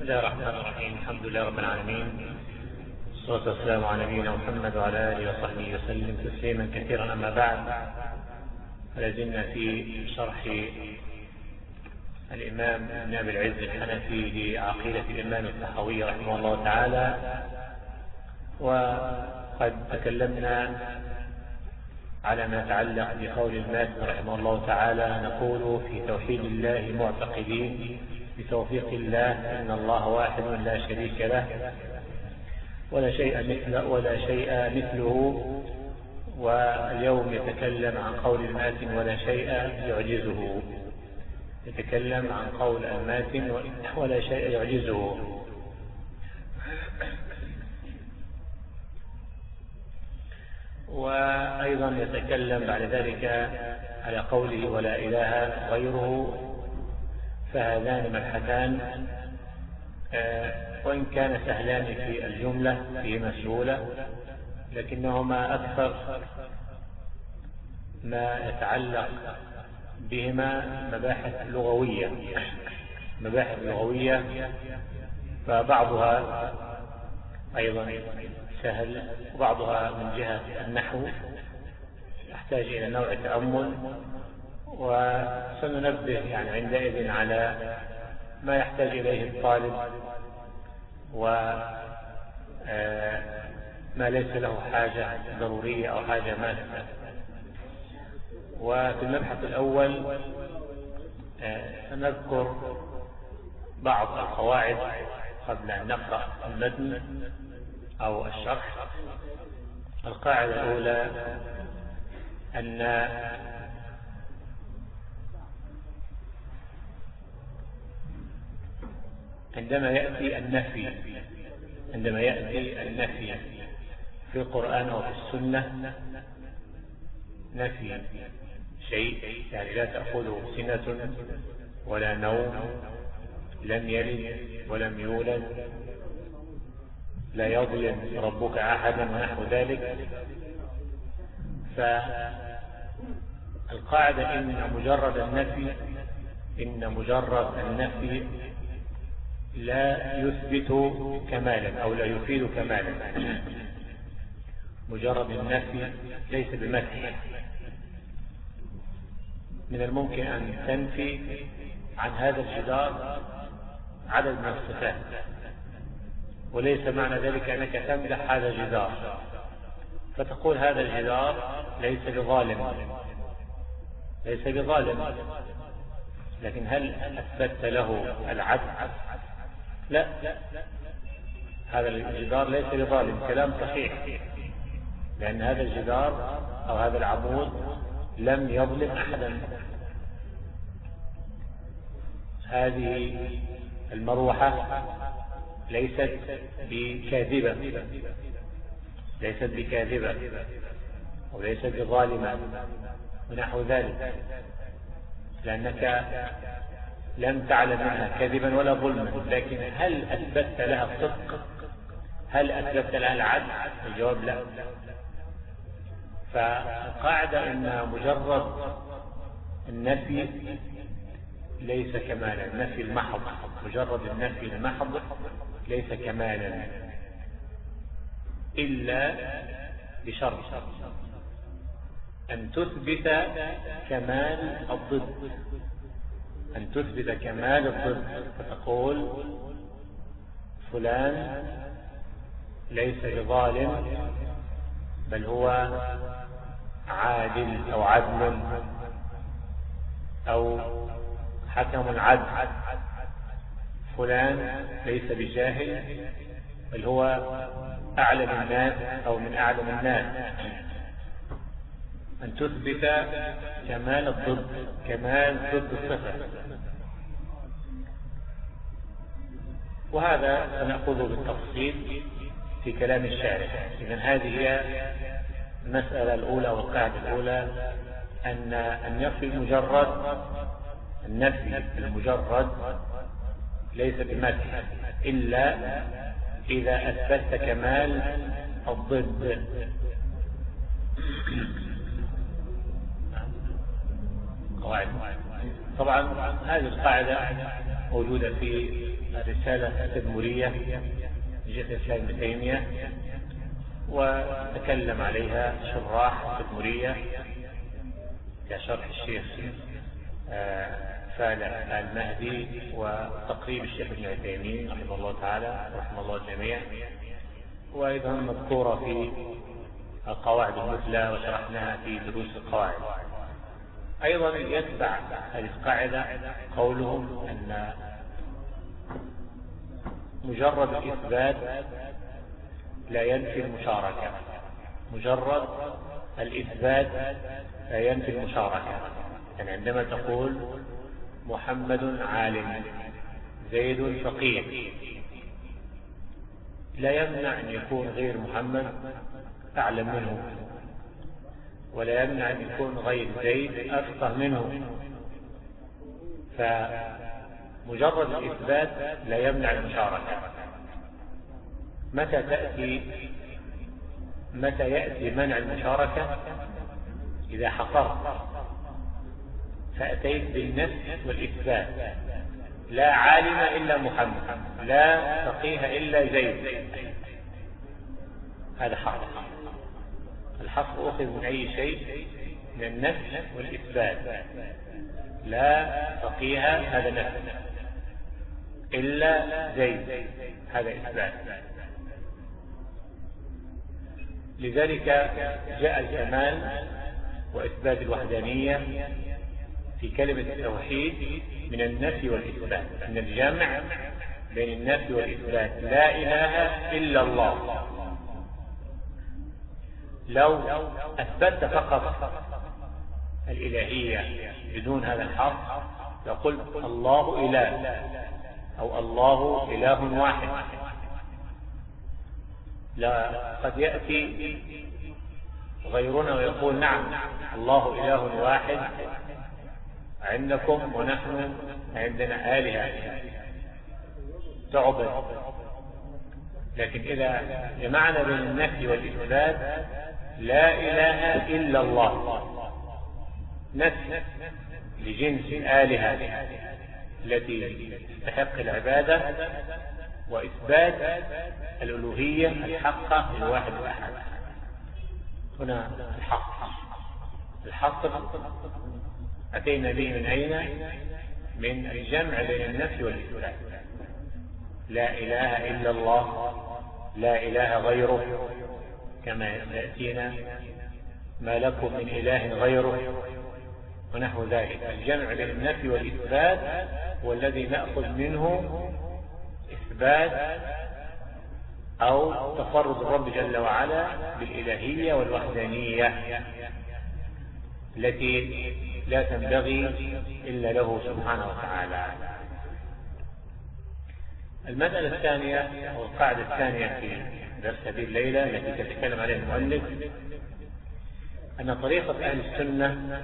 بسم الله الرحمن الرحيم. الحمد لله رب العالمين، والصلاة والسلام على نبينا محمد وعلى آله وصحبه وسلم تسليما كثيرا. أما بعد، فلازلنا في شرح الإمام ابن أبي العز الحنفي لعقيدة الإمام الطحاوي رحمه الله تعالى، وقد تكلمنا على ما يتعلق بقول الماتن رحمه الله تعالى: نقول في توحيد الله معتقدين بتوفيق الله إن الله واحد لا شريك له ولا شيء مثله. واليوم يتكلم عن قول الماتن ولا شيء يعجزه، يتكلم عن قول الماتن ولا شيء يعجزه. وأيضا يتكلم بعد ذلك على قوله ولا إله غيره. فهذان مبحثان وإن كان سهلان في الجملة فيهما سهولة، لكنهما أكثر ما يتعلق بهما مباحث لغوية، فبعضها أيضا سهل وبعضها من جهة النحو يحتاج إلى نوع تأمل، وسننبه عندئذ على ما يحتاج إليه الطالب وما ليس له حاجة ضرورية أو حاجة ماسة. وفي المبحث الأول سنذكر بعض القواعد قبل أن نقرأ المتن أو الشرح. القاعدة الأولى أن عندما يأتي النفي في القرآن أو في السنة، نفي شيء لا تأخذه سنة ولا نوم، لم يلد ولم يولد، لا يظلم ربك أحدا ونحو ذلك. فالقاعدة إن مجرد النفي لا يثبت كمالا أو لا يفيد كمالا. مجرد النفي ليس بمدح. من الممكن أن تنفي عن هذا الجدار عدد من الصفات، وليس معنى ذلك أنك تمدح هذا الجدار، فتقول هذا الجدار ليس بظالم، لكن هل أثبت له العدل؟ لا، هذا الجدار ليس بظالم، كلام صحيح، لأن هذا الجدار أو هذا العمود لم يظلم أحدا. هذه المروحة ليست بكاذبة وليست بظالمة ونحو ذلك، لأنك لم تعلم منها كذبا ولا ظلما. لكن هل أثبت لها الصدق؟ هل أثبت لها العدل؟ الجواب لا. فالقاعدة أن مجرد النفي ليس كمالا، النفي المحض، مجرد النفي المحض ليس كمالا إلا بشرط أن تثبت كمال الضد، فتقول فلان ليس بظالم بل هو عادل أو عدل أو حكم عدل. فلان ليس بجاهل بل هو أعلم الناس أو من أعلم الناس. أن تثبت كمال ضد الصفة. وهذا سنأخذه بالتفصيل في كلام الشارح. إذن هذه هي المسألة الأولى والقاعدة الأولى، أن النفي المجرد ليس بمدح إلا إذا أثبت كمال الضد. قواعد. طبعا هذه القاعدة موجودة في الرسالة التدمرية لشيخ الإسلام ابن تيمية، وتكلم عليها شراح التدمرية كشرح الشيخ فالح المهدي وتقريب الشيخ ابن عثيمين رحمه الله تعالى ورحمه الله الجميع، وأيضا مذكورة في القواعد المثلى وشرحناها في دروس القواعد. أيضا يتبع هذه القاعدة قولهم أن مجرد الإثبات لا ينفي المشاركة، مجرد الإثبات لا ينفي المشاركة. يعني عندما تقول محمد عالم زيد فقيه، لا يمنع أن يكون غير محمد أعلم منه، ولا يمنع أن يكون غير زيد أفقه منه. فمجرد الإثبات لا يمنع المشاركة. متى يأتي منع المشاركة؟ إذا حصرت فأتيت بالنفي والإثبات، لا عالم إلا محمد، لا فقيه إلا زيد، هذا حصر. الحصر أخذ من أي شيء؟ من النفي والإثبات. لا فقيه هذا نفي، إلا زيد هذا إثبات. لذلك جاء الكمال وإثبات الوحدانية في كلمة التوحيد من النفي والإثبات، من الجمع بين النفي والإثبات. لا إله إلا الله. لو أثبت فقط الإلهية بدون هذا الحرف لقلت الله إله أو الله إله واحد. لا، قد يأتي غيرنا ويقول نعم الله إله واحد عندكم ونحن عندنا آلهة تعبد. لكن إذا جمعنا بين النفي والإثبات لا إله إلا الله، نفي لجنس الآلهة التي تستحق العبادة، وإثبات الألوهية الحقة للواحد الأحد. هنا الحصر أتينا به من أين؟ من الجمع بين النفي والإثبات. لا إله إلا الله، لا إله غيره، كما يأتينا ما لكم من إله غيره ونحو ذلك. الجمع بين النفي والإثبات هو الذي نأخذ منه إثبات أو تفرد الرب جل وعلا بالإلهية والوحدانية التي لا تنبغي إلا له سبحانه وتعالى. المسألة الثانية أو القاعدة الثانية في درس هذه الليلة التي تتكلم عليها المؤلف أن طريقة أهل السنة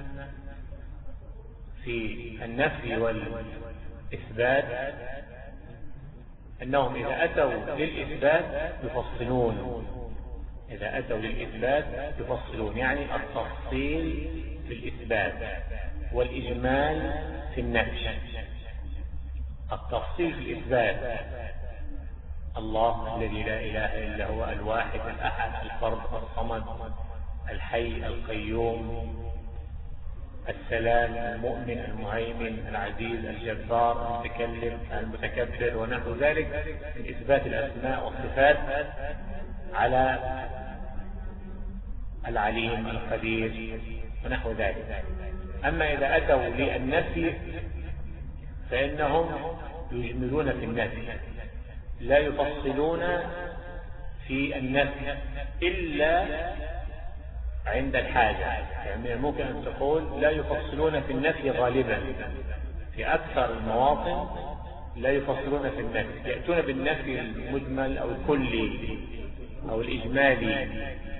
في النفي والإثبات أنهم إذا أتوا للإثبات يفصلون. إذا أتوا للإثبات يفصلون، يعني التفصيل في الإثبات والإجمال في النفي. التفصيل في الإثبات: الله الذي لا إله إلا هو الواحد الأحد الفرد الصمد الحي القيوم السلام المؤمن المهيمن العزيز الجبار المتكلم المتكبر ونحو ذلك من إثبات الأسماء والصفات على العليم القدير ونحو ذلك. أما إذا أتوا للنفي فإنهم يجملون في النفي، لا يفصلون في النفي إلا عند الحاجة. يعني ممكن أن تقول لا يفصلون في النفي غالبا، في أكثر المواطن لا يفصلون في النفي، يأتون بالنفي المجمل أو الكلي أو الإجمالي: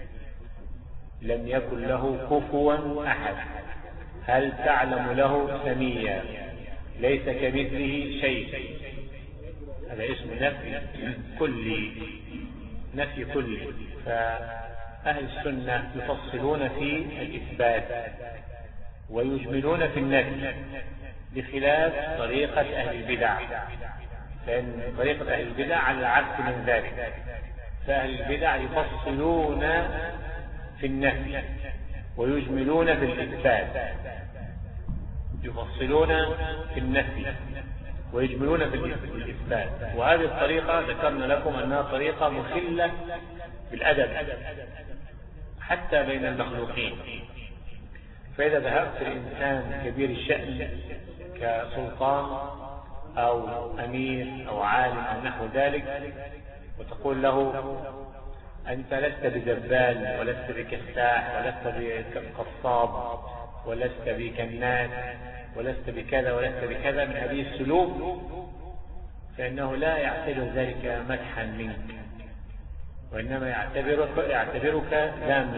لم يكن له كفوا أحد، هل تعلم له سميا، ليس كمثله شيء. هذا اسم نفي كلي، نفي كلي. فأهل السنة يفصلون في الإثبات ويجملون في النفي. بخلاف طريقة أهل البدع، لأن طريقة أهل البدع على العكس من ذلك، فأهل البدع يفصلون في النفي ويجملون في الإثبات، يفصلون في النفي ويجملون في الإثبات. وهذه الطريقة ذكرنا لكم أنها طريقة مخلة بالأدب حتى بين المخلوقين. فإذا ذهبت لإنسان كبير الشأن كسلطان أو أمير أو عالم أو نحو ذلك وتقول له أنت لست بزبال ولست بكساح ولست بقصاب ولست بكناس ولست بكذا ولست بكذا من هذه السلوك، فإنه لا يعتبر ذلك مدحا منك، وإنما يعتبرك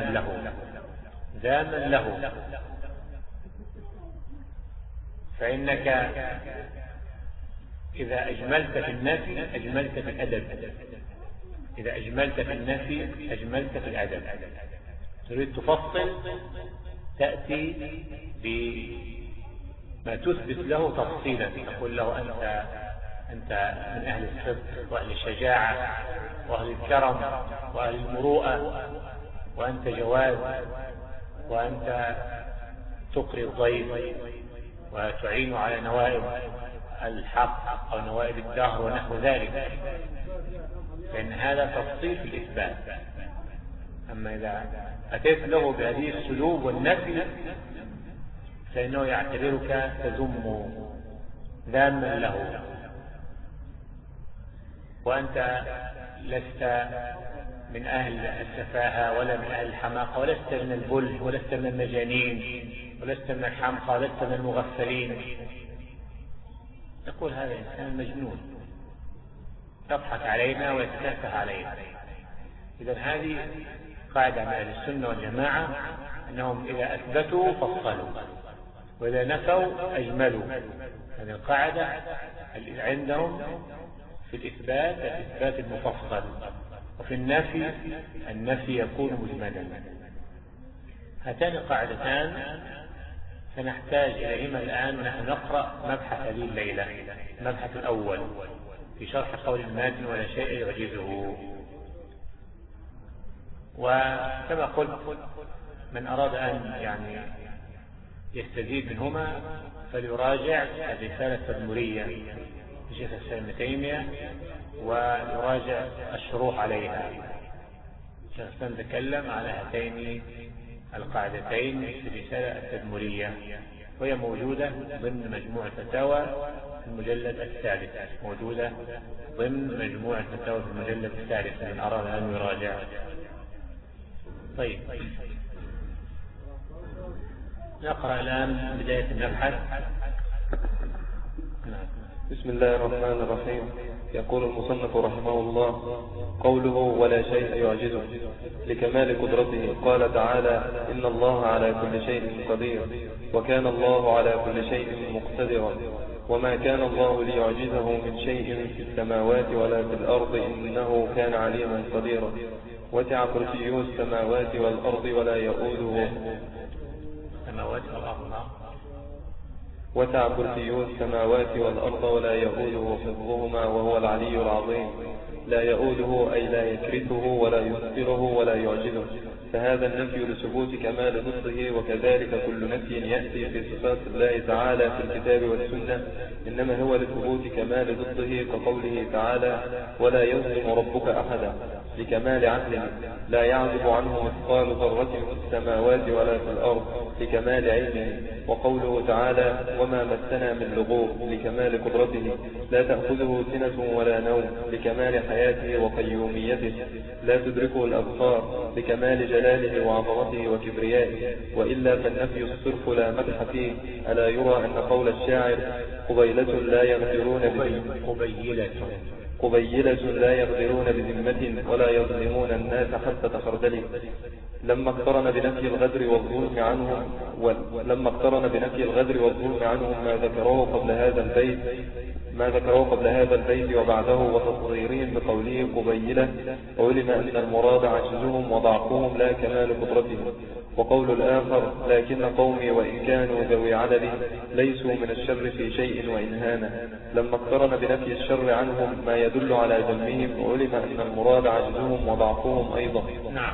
ذاما له. فإنك إذا أجملت في النفي أجملت في الأدب، إذا أجملت في النفي أجملت في الأدب. تريد تفصل تأتي بما تثبت له تفصيلا، تقول له أنت من أهل الصدق وأهل الشجاعة وأهل الكرم وأهل المروءة، وأنت جواد، وأنت تقري الضيف وتعين على نوائب الحق أو نوائب الدهر ونحو ذلك، لأن هذا تفصيل في الإثبات. أما إذا أتيت له بهذه السلوك والنفي فإنه يعتبرك تذم ذاما له، وأنت لست من أهل السفاهة ولا من أهل الحماقة، ولست من البل ولست من المجانين ولست من الحمقى ولست من المغفلين. يقول هذا إنسان مجنون يضحك علينا ويتسفه علينا. إذن هذه قاعدة من أهل السنة والجماعة، أنهم إذا أثبتوا فصلوا وإذا نفوا أجملوا. هذه القاعدة عندهم في الإثبات المفصل، وفي النفي يكون مجملا. هاتان القاعدتان سنحتاج إليهما الآن ونحن نقرأ مبحث هذه الليلة، المبحث الأول في شرح قول الماتن ولا شيء يعجزه. وكما قلت من أراد أن يستزيد منهما فليراجع الرسالة التدمرية لشيخ الإسلام ابن تيمية ويراجع الشروح عليها. شيخ الإسلام تكلم على هاتين القاعدتين في الرسالة التدمرية، وهي موجودة ضمن مجموع الفتاوى في المجلد الثالث، موجودة ضمن مجموع الفتاوى في المجلد الثالث من أراد أن يراجع. طيب نقرأ الآن بداية المبحث. بسم الله الرحمن الرحيم. يقول المصنف رحمه الله: قوله ولا شيء يعجزه لكمال قدرته. قال تعالى: إن الله على كل شيء قدير، وكان الله على كل شيء مقتدرا، وما كان الله ليعجزه من شيء في السماوات ولا في الأرض، إنه كان عليما قديرا. وسع كرسيه السماوات والأرض ولا يؤوده وسع كرسيه السماوات والأرض ولا يؤوده حفظهما وهو العلي العظيم. لا يؤوده أي لا يكرثه ولا يثقله ولا يعجزه، فهذا النفي لثبوت كمال ضده. وكذلك كل نفي يأتي في صفات الله تعالى في الكتاب والسنة إنما هو لثبوت كمال ضده، كقوله تعالى: ولا يظلم ربك أحدا، لكمال عدله. لا يعزب عنه مثقال ذرة في السماوات ولا في الأرض، لكمال علمه. وقوله تعالى: وما مسنا من لغوب، لكمال قدرته. لا تأخذه سنة ولا نوم، لكمال حياته وقيوميته. لا تدركه الأبصار، لكمال جلاله وعظمته وكبريائه. وإلا فالنفي الصرف لا مدح فيه. ألا يرى أن قول الشاعر: قبيلة لا يغدرون بذمة ولا يظلمون الناس حتى تخردله. لما اقترن بنفي الغدر والظلم عنهم ما ذكروه قبل هذا البيت وبعده وتصغيرهم بقوله قبيلة، علم أن المراد عجزهم وضعفهم لا كمال قدرتهم. وقول الآخر لكن قومي وإن كانوا ذوي عدد ليسوا من الشر في شيء وإن هانا. لما اقترن بنفي الشر عنهم ما يدل على ذمهم علم أن المراد عجزهم وضعفهم أيضا. نعم.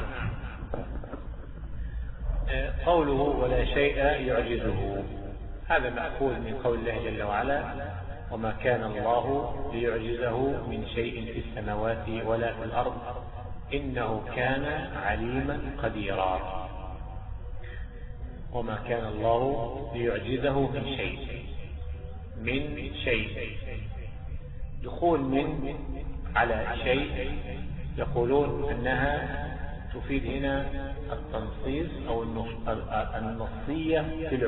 قوله ولا شيء يعجزه هذا مأخوذ من قول الله جل وعلا وما كان الله ليعجزه من شيء في السماوات ولا في الأرض إنه كان عليما قديرا. وما كان الله ليعجزه من شيء دخول من على شيء يقولون أنها تفيد هنا التنصيص أو النصية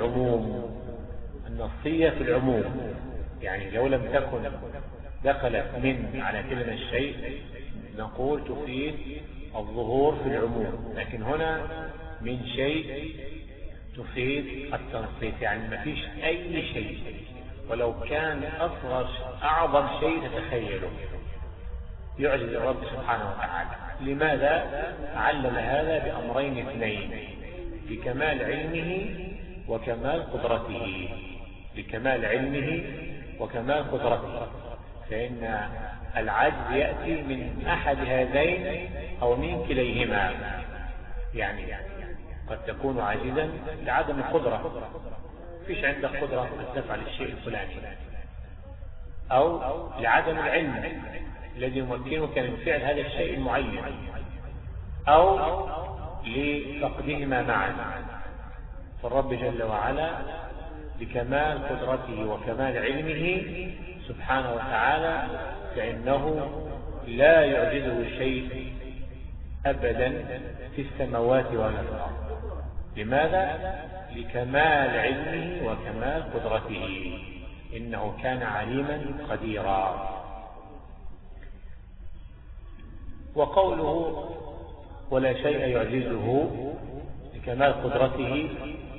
في العموم يعني لو لم تكن دخلت من على كلمة الشيء نقول تفيد الظهور في العموم، لكن هنا من شيء تفيد التنصيص يعني ما فيش أي شيء ولو كان أعظم شيء تتخيله يعجز الرب سبحانه وتعالى. لماذا علل هذا بأمرين اثنين بكمال علمه وكمال قدرته. بكمال علمه وكمال قدرته، فإن العجز يأتي من أحد هذين أو من كليهما. يعني قد تكون عاجزا لعدم القدرة، فيش عندك قدرة أن تفعل الشيء الفلاني، أو لعدم العلم الذي يمكنك من فعل هذا الشيء المعين، أو لفقدهما معا. فالرب جل وعلا بكمال قدرته وكمال علمه سبحانه وتعالى فإنه لا يعجزه شيء أبدا في السماوات ولا في الأرض. لماذا؟ لكمال علمه وكمال قدرته، إنه كان عليما قديرا. وقوله ولا شيء يعجزه لكمال قدرته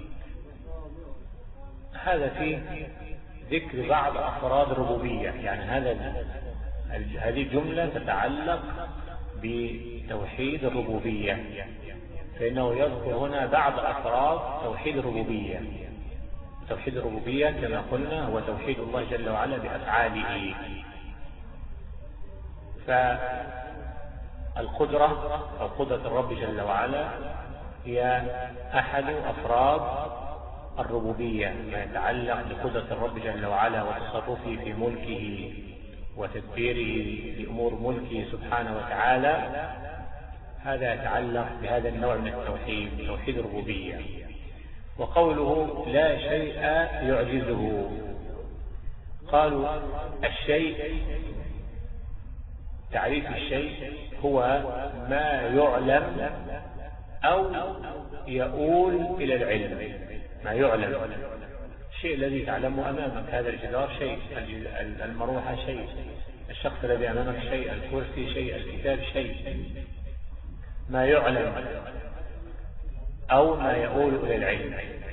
هذا فيه ذكر بعض أفراد الربوبية، يعني هذه جملة تتعلق بتوحيد الربوبية، فإنه يذكر هنا بعض أفراد توحيد الربوبية. توحيد الربوبية كما قلنا هو توحيد الله جل وعلا بأفعاله. فالقدرة أو قدرة الرب جل وعلا هي أحد أفراد الربوبية، ما يتعلق بقدرة الرب جل وعلا وتصرفه في ملكه وتدبيره لأمور ملكه سبحانه وتعالى. هذا يتعلق بهذا النوع من التوحيد، توحيد الربوبية. وقوله لا شيء يعجزه، قالوا الشيء تعريف الشيء هو ما يعلم أو يؤول إلى العلم. ما يعلم الشيء الذي تعلمه أمامك، هذا الجدار شيء، المروحة شيء، الشخص الذي أمامك شيء، الكرسي شيء، الكتاب شيء. ما يعلم أو ما يؤول إلى العلم.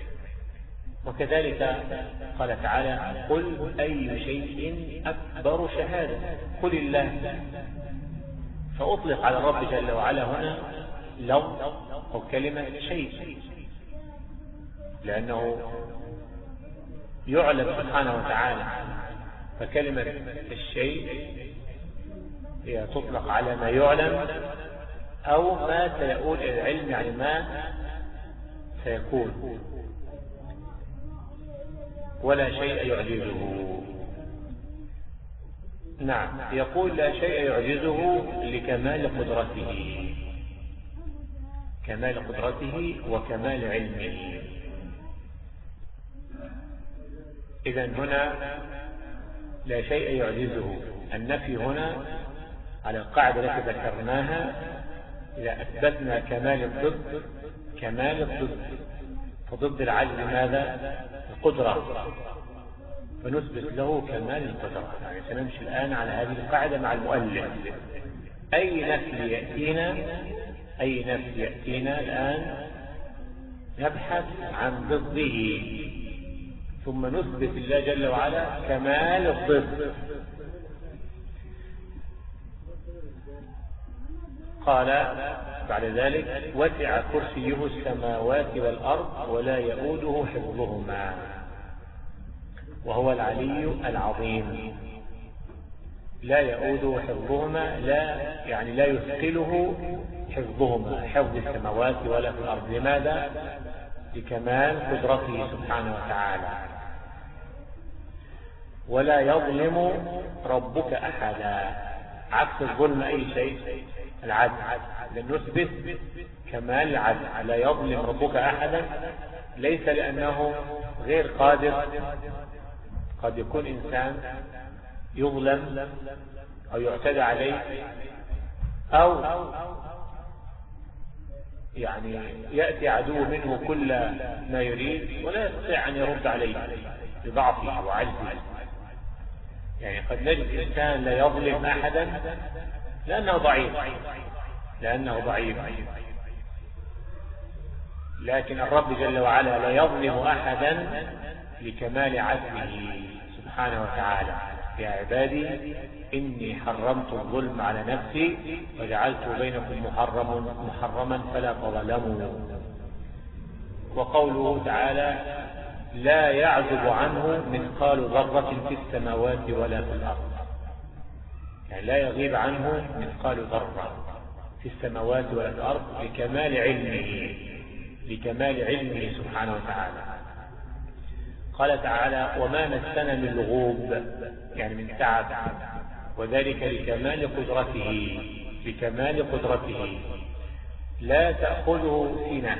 وكذلك قال تعالى قل أي شيء أكبر شهادة، قل الله. فأطلق على الرب جل وعلا هنا لفظ أو كلمة شيء، لأنه يعلم سبحانه وتعالى. فكلمة الشيء هي تطلق على ما يعلم أو ما سيؤول إلى العلم، يعني ما سيكون. ولا شيء يعجزه. نعم، يقول لا شيء يعجزه لكمال قدرته، كمال قدرته وكمال علمه. إذن هنا لا شيء يعجزه، النفي هنا على القاعدة التي ذكرناها، إذا أثبتنا كمال الضد كمال الضد، فضد العجز ماذا؟ القدرة، فنثبت له كمال القدرة. يعني سنمشي الآن على هذه القاعدة مع المؤلف. أي نفي يأتينا الآن نبحث عن ضده، ثم نثبت الله جل وعلا كمال الضد. قال بعد ذلك وسع كرسيه السماوات والأرض ولا يؤوده حفظهما وهو العلي العظيم. لا يؤوده حفظهما، يعني لا يثقله حفظهما، حفظ السماوات ولا في الأرض. لماذا؟ لكمال قدرته سبحانه وتعالى. ولا يظلم ربك أحدا، عكس الظلم أي شيء؟ العدل. لنثبت كمال العدل. لا يظلم ربك أحدا، ليس لأنه غير قادر. قد يكون إنسان يظلم أو يعتدى عليه، أو يعني يأتي عدو منه كل ما يريد ولا يستطيع أن يرد عليه بضعفه وعجزه. يعني قد نجد إنسان لا يظلم أحدا لأنه ضعيف، لكن الرب جل وعلا لا يظلم أحدا لكمال عدله سبحانه وتعالى. يا عبادي إني حرمت الظلم على نفسي وجعلته بينكم محرما فلا تظلموا. وقوله تعالى لا يعزب عنه مثقال ذرة في السماوات ولا في الأرض، يعني لا يغيب عنه مثقال ذرة في السماوات ولا في الأرض لكمال علمه سبحانه وتعالى. قال تعالى وما مسنا من لغوب، يعني من تعب، وذلك لكمال قدرته. لا تأخذه سنة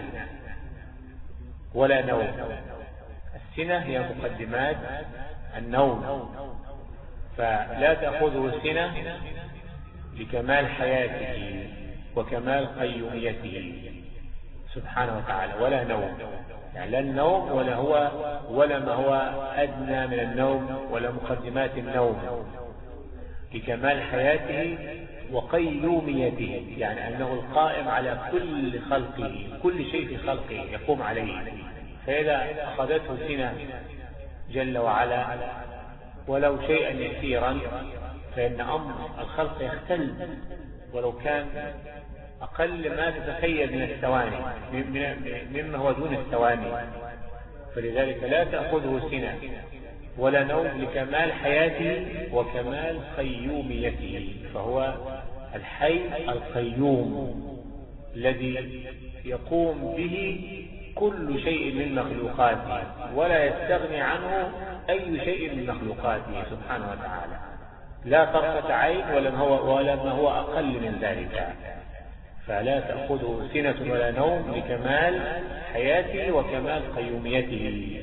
ولا نوم. السنة هي مقدمات النوم، فلا تأخذه سنة لكمال حياته وكمال قيوميته سبحانه وتعالى، ولا نوم، يعني لا النوم ولا ما هو أدنى من النوم ولا مقدمات النوم، لكمال حياته وقيوميته، يعني أنه القائم على كل خلقه، كل شيء في خلقه يقوم عليه. فإذا أخذته سنة جل وعلا ولو شيئا يسيرا فإن أمر الخلق يختل ولو كان أقل ما تتخيل من الثواني، مما هو دون الثواني. فلذلك لا تأخذه سنة ولا نوم لكمال حياته وكمال قيوميته، فهو الحي القيوم الذي يقوم به كل شيء من مخلوقاته ولا يستغني عنه أي شيء من مخلوقاته سبحانه وتعالى، لا طرفة عين ولا ما هو أقل من ذلك. فلا تأخذه سنة ولا نوم لكمال حياته وكمال قيوميته.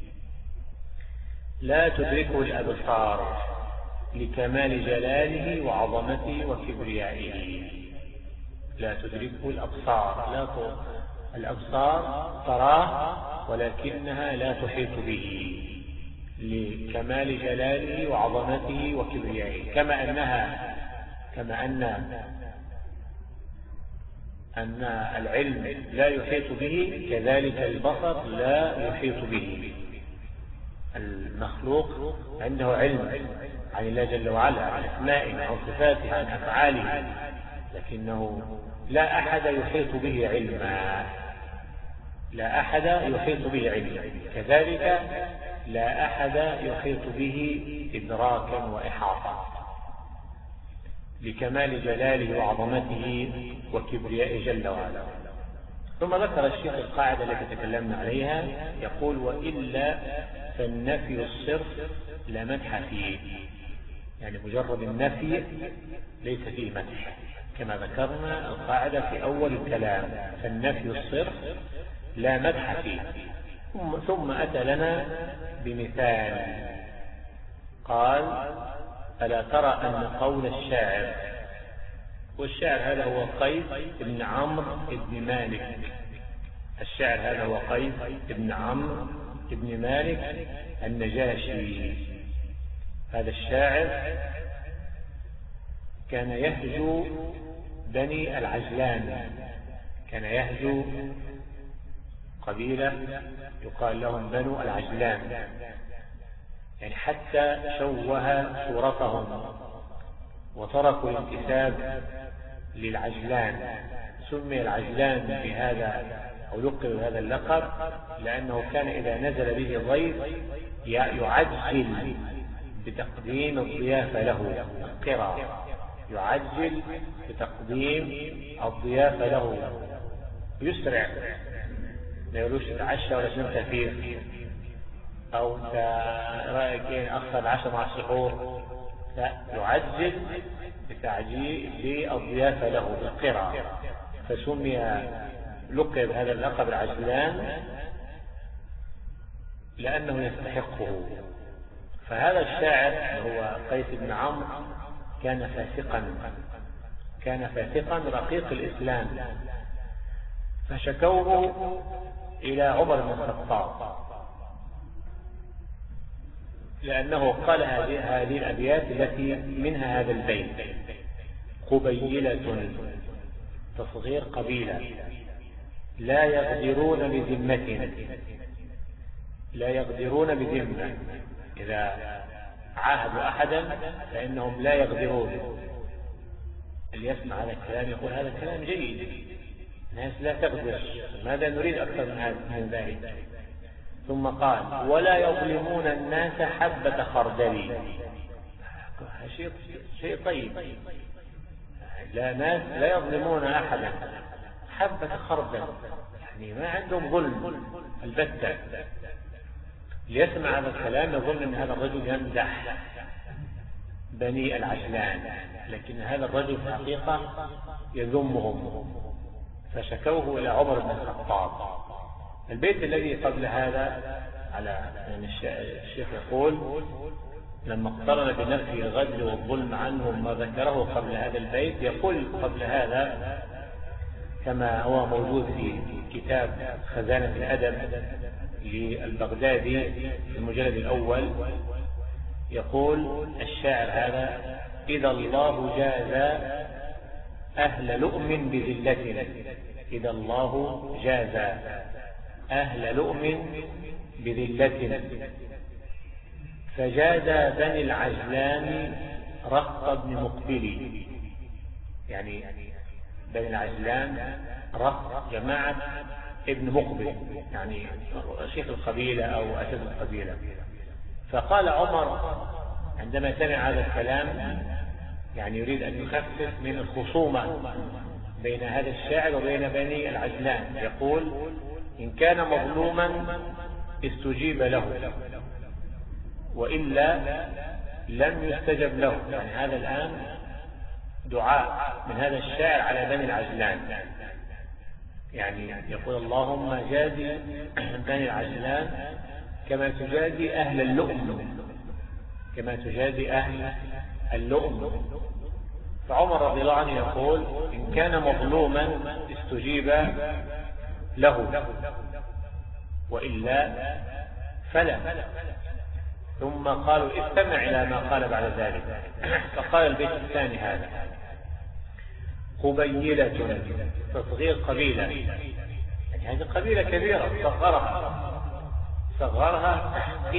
لا تدركه الأبصار لكمال جلاله وعظمته وكبريائه. لا تدركه الأبصار، الأبصار تراه ولكنها لا تحيط به لكمال جلاله وعظمته وكبريائه. كما أن العلم لا يحيط به كذلك البصر لا يحيط به. المخلوق عنده علم عن الله جل وعلا، عن أسمائه، عن صفاته، عن أفعاله، لكنه لا أحد يحيط به علما، كذلك لا أحد يحيط به إدراكا وإحاطة لكمال جلاله وعظمته وكبريائه جل وعلا. ثم ذكر الشيخ القاعدة التي تكلمنا عليها، يقول وإلا فالنفي الصرف لا مدح فيه، يعني مجرد النفي ليس فيه مدح، كما ذكرنا القاعدة في أول الكلام، فالنفي الصرف لا مدح فيه. ثم أتى لنا بمثال، قال ألا ترى أن قول الشاعر، والشاعر هذا هو قيس بن عمرو بن مالك، الشاعر هذا هو قيس بن عمرو بن مالك النجاشي. هذا الشاعر كان يهجو بني العجلان، كان يهجو قبيلة يقال لهم بنو العجلان، يعني حتى شوه صورتهم وتركوا الانتساب للعجلان، سمي العجلان بهذا أو لقب بهذا اللقب لأنه كان إذا نزل به الضيف يعجل بتقديم الضيافة له القرى، يعجل بتقديم الضيافة له، يسرع، لا يقولوش تتعشى ولا شنو خفيف أو انت رأيك أخر العشاء مع السحور، لا، يعجل بتعجيل بالضيافة له بالقرى، فسمي لقب هذا اللقب العجلان لأنه يستحقه. فهذا الشاعر هو قيس بن عمرو كان فاسقا رقيق الإسلام، فشكوه إلى عمر بن الخطاب لأنه قال هذه الأبيات التي منها هذا البيت: قبيلة تصغير قبيلة لا يغدرون بذمة، إذا عاهدوا أحدا فإنهم لا يغدرون. اللي يسمع هذا الكلام يقول هذا الكلام جيد، الناس لا تغدر، ماذا نريد أكثر من ذلك؟ ثم قال: ولا يظلمون الناس حبة خردل. شيء طيب، ناس لا يظلمون أحدا حبة خردل، يعني ما عندهم ظلم البتة. ليسمع هذا الكلام يظن أن هذا الرجل يمدح بني العجلان، لكن هذا الرجل في الحقيقة يذمهم، فشكوه إلى عمر بن الخطاب. البيت الذي قبل هذا على الشيخ يقول: لما اقترن بنفسه الغدر والظلم عنهم ما ذكره قبل هذا البيت، يقول قبل هذا كما هو موجود في كتاب خزانة الأدب للبغدادي في المجلد الأول، يقول الشاعر هذا: إذا الله جاز أهل لؤم بذلة، إذا الله جاز أهل لؤم بذلة، فجاز بني العجلان رق بن مقبل. يعني بني العجلان رق جماعة ابن مقبل، يعني شيخ القبيلة أو أسد القبيلة. فقال عمر عندما سمع هذا الكلام، يعني يريد أن يخفف من الخصومة بين هذا الشاعر وبين بني العجلان، يقول: إن كان مظلوما استجيب له، وإلا لم يستجب له. يعني هذا الآن دعاء من هذا الشاعر على بني العجلان، يعني يقول: اللهم جازي بني العجلان كما تجازي أهل اللؤم، كما تجازي أهل اللؤم. فعمر رضي الله عنه يقول: إن كان مظلوما استجيب له، وإلا فلا. ثم قالوا: استمع إلى ما قال بعد ذلك. فقال البيت الثاني هذا: قبيلة تصغير قبيلة، يعني هذه قبيلة كبيرة صغرها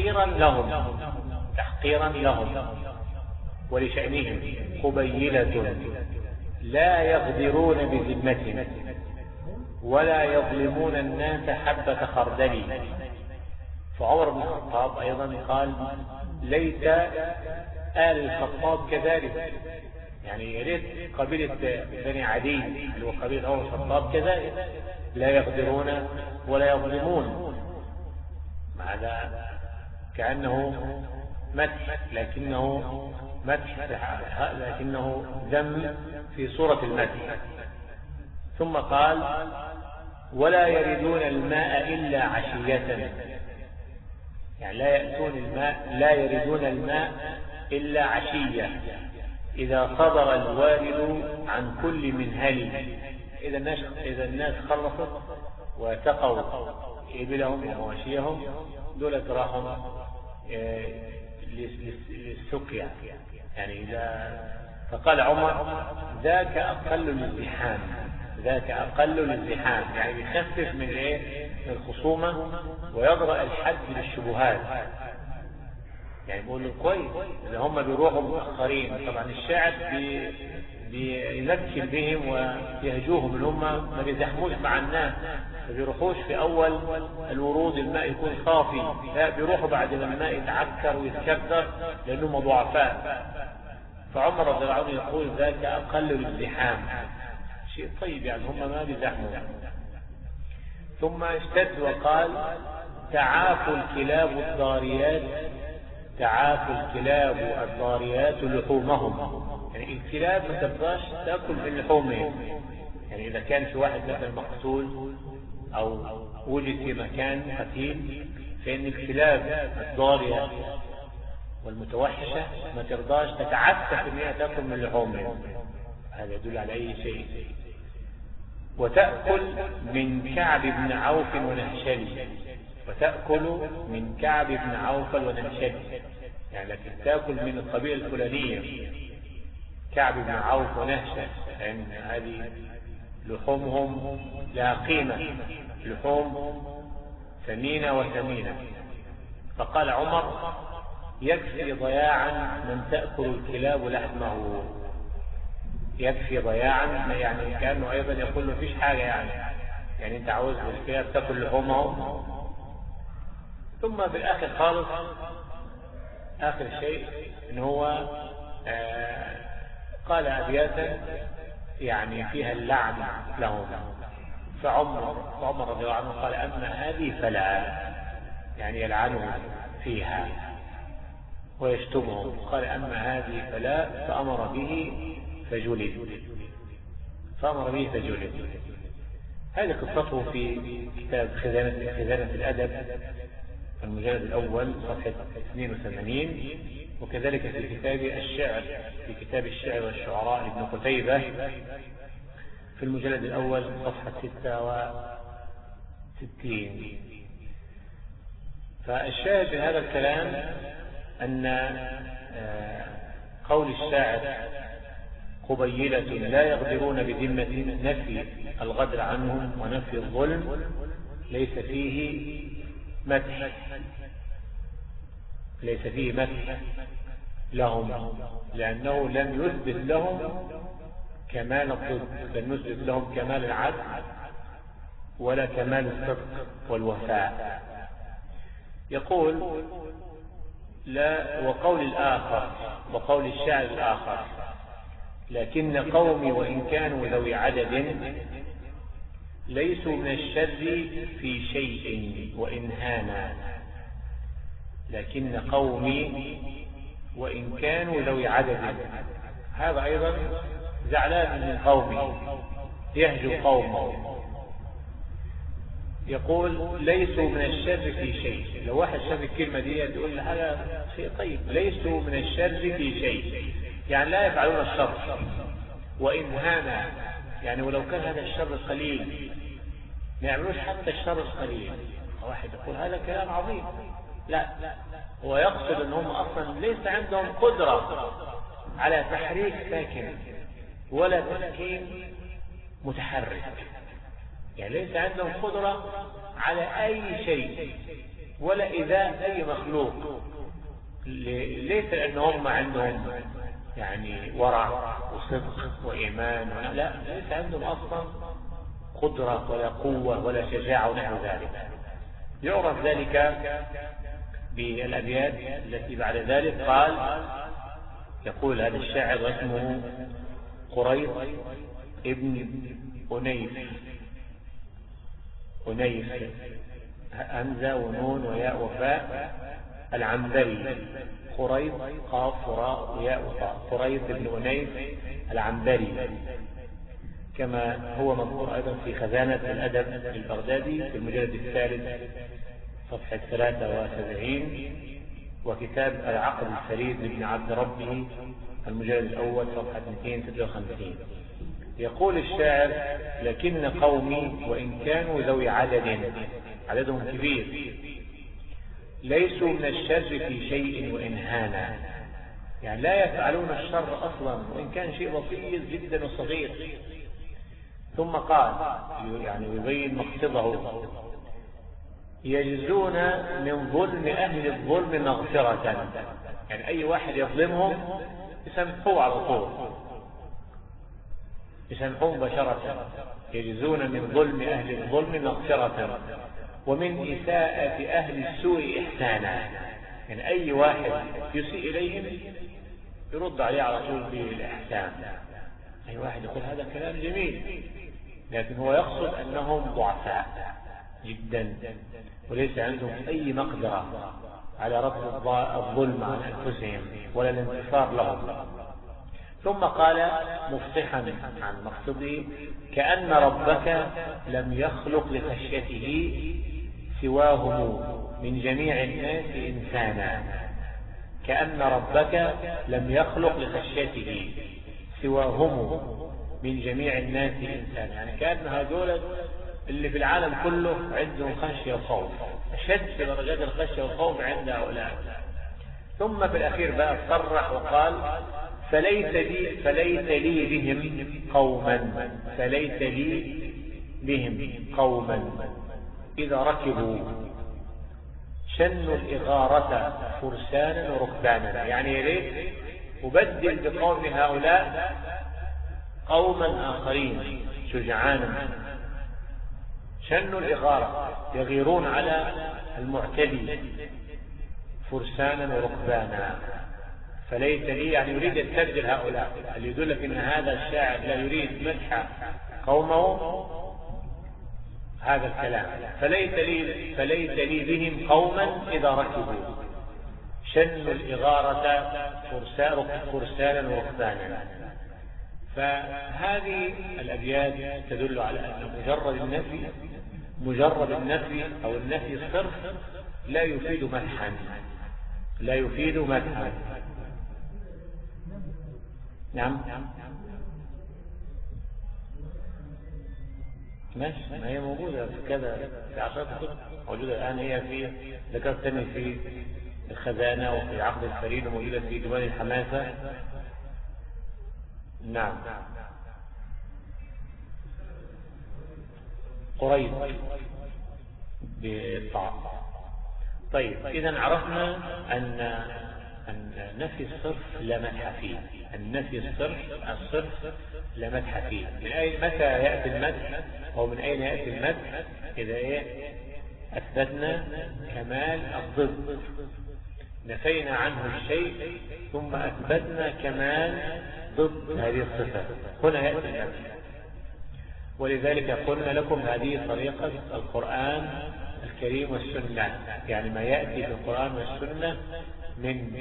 تحقيرا لهم ولشأنهم. قبيلة لا يغدرون بذمة ولا يظلمون الناس حبة خردل. فعمر بن الخطاب أيضا قال: ليت آل الخطاب كذلك، يعني يا ريت قبيلة بني عدي اللي هو قبيلة عمر الخطاب كذلك، لا يغدرون ولا يظلمون. هذا كأنه مدح، لكنه ذم في صورة المدح. ثم قال: ولا يردون الماء إلا عشية، يعني لا يردون الماء إلا عشية، إذا صدر الوارد عن كل منهل. إذا الناس خلصت وسقوا إبلهم ومواشيهم، دولة راحوا للسقيا. يعني فقال عمر: ذاك أقل الازدحام، يعني يخفف من الخصومة ويضرأ الحد للشبهات. يعني بيقولوا كويس اللي هم بيروحوا متأخرين. طبعا الشاعر بينكل بهم ويهجوهم اللي هم ما بيزحموش مع الناس، ما بيروحوش في أول الورود الماء يكون صافي، لا بيروحوا بعد ما الماء يتعكر ويتكدر لأنهم ضعفاء. فعمر رضي الله عنه يقول ذاك أقل الازدحام، شيء طيب يعني هم ما بيزحموا. ثم اشتد وقال تعافوا الكلاب الضاريات، تعافوا الكلاب الضاريات لحومهم. يعني الكلاب ما تبقاش تأكل من لحومهم. يعني إذا كان في واحد مثلا مقتول أو وجد في مكان قتيل، فإن الكلاب الضارية والمتوحشة ما ترضاش تتعسف إنها تأكل من لحومهم. هذا يدل على أي شيء. وتأكل من كعب بن عوف ونهشلي، وتأكل من كعب بن عوف ونهشلي، يعني لكن تأكل من القبيلة الفلانية كعب بن عوف ونهشل، لأن هذه لحومهم لها قيمة، لحوم ثمينة وثمينة. فقال عمر يكفي ضياعا من تأكل الكلاب لحمه. يكفي ضياعا يعني كأنه أيضا يقول له فيش حاجة، يعني أنت عاوز الكلاب تأكل لحومهم. ثم بالآخر خالص آخر شيء إن هو قال أبياتا يعني فيها اللعن لهم. فعمر رضي الله عنه قال أما هذه فلا، يعني يلعنهم فيها ويشتمهم. قال أما هذه فلا، فأمر به فجلد. هذه قصته في كتاب خزانة الأدب المجلد الأول صفحة 82، وكذلك في كتاب الشعر، في كتاب الشعر والشعراء لابن قتيبة في المجلد الأول صفحة 66. فالشاهد في هذا الكلام أن قول الشاعر قبيلة لا يغدرون بذمة نفي الغدر عنهم ونفي الظلم ليس فيه مدح، ليس فيه مدح لهم، لأنه لم يثبت لهم كمال الضد، لم يثبت لهم كمال العدل ولا كمال الصدق والوفاء. يقول لا، وقول الآخر وقول الشاعر الآخر لكن قومي وإن كانوا ذوي عدد ليسوا من الشر في شيء وإن هانا. لكن قومي وإن كانوا ذوي عدد، هذا أيضا زعلان من قومه، يهجو قومه. يقول ليسوا من الشر في شيء. لو واحد شاف الكلمة دي يقول هذا شيء طيب، ليسوا من الشر في شيء، يعني لا يفعلون الشر وإن هانا، يعني ولو كان هذا الشر قليل ما يعملوش حتى الشر القليل. واحد يقول هذا كلام عظيم، لا، هو يقصد أنهم أصلا ليس عندهم قدرة على تحريك ساكن ولا تسكين متحرك، يعني ليس عندهم قدرة على أي شيء ولا إذا أي مخلوق. ليس لأنهم عندهم يعني ورع وصدق وإيمان، لا، ليس عندهم أصلا قدرة ولا قوة ولا شجاعة ونحو ذلك. يعرف ذلك بالأبيات التي بعد ذلك. قال يقول هذا الشاعر اسمه قريظ ابن أنيف، همزة ونون وياء وفاء، العنبري، قريظ قاف وراء وياء وفاء، قريظ ابن أنيف العنبري، كما هو مذكور أيضا في خزانة الأدب البغدادي في المجلد الثالث صفحة 73، وكتاب العقد الفريد لابن عبد ربه المجلد الأول صفحة 256. يقول الشاعر لكن قومي وإن كانوا ذوي عدد، عددهم كبير، ليسوا من الشر في شيء وإن هانا، يعني لا يفعلون الشر أصلا وإن كان شيء بسيط جدا وصغير. ثم قال يعني يبين مقصده يجزون من ظلم أهل الظلم مغفرة، يعني أي واحد يظلمهم يسامحوه على طول، يسامحوه مباشرة. يجزون من ظلم أهل الظلم مغفرة ومن إساءة أهل السوء إحسانا، يعني أي واحد يسيء إليهم يرد عليه على طول بالإحسان. أي واحد يقول هذا كلام جميل، لكن هو يقصد أنهم ضعفاء جدا وليس عندهم أي مقدرة على رفض الظلم عن أنفسهم ولا الانتصار لهم. ثم قال مفصحا عن مقصده: كأن ربك لم يخلق لخشيته سواهم من جميع الناس إنسانا. كأن ربك لم يخلق لخشيته سواهم من جميع الناس إنسانا، يعني كأن هذول اللي في العالم كله عندهم خشية وخوف، أشد درجات الخشية والخوف عند هؤلاء. ثم في الأخير بقى صرح وقال: فليس لي بهم قوما، فليس لي بهم قوما إذا ركبوا شنوا الإغارة فرسانا وركبانا، يعني يريد أبدل بقوم هؤلاء قوما آخرين شجعانا شنوا الإغارة يغيرون على المعتدي فرسانا وركبانا. فليس لي يعني يريد يستبدل هؤلاء، اللي يدلك ان هذا الشاعر لا يريد مدح قومه هذا الكلام. فليس لي بهم قوما إذا ركبوا شنوا الإغارة فرسانا وركبانا. فهذه الأبيات تدل على أن مجرد النفي أو النفي الصرف لا يفيد مدحا، لا يفيد مدحا. نعم ماشي، ما هي موجودة في كذا في عشرات الكتب موجودة الآن، هي في ذكرتني في الخزانة وفي عقد الفريد وموجودة في ديوان الحماسة. نعم قريب بالطاعة. طيب إذا عرفنا أن نفي الصرف لا مدح فيه، النفي الصرف لا مدح فيه. من أين متى يأتي المدح أو من أين يأتي المدح؟ إذا أثبتنا كمال الضد، نفينا عنه الشيء ثم أثبتنا كمال ضد هذه الصفة، هنا يأتي المدح. ولذلك قلنا لكم هذه طريقة القرآن الكريم والسنة، يعني ما يأتي في القرآن والسنة من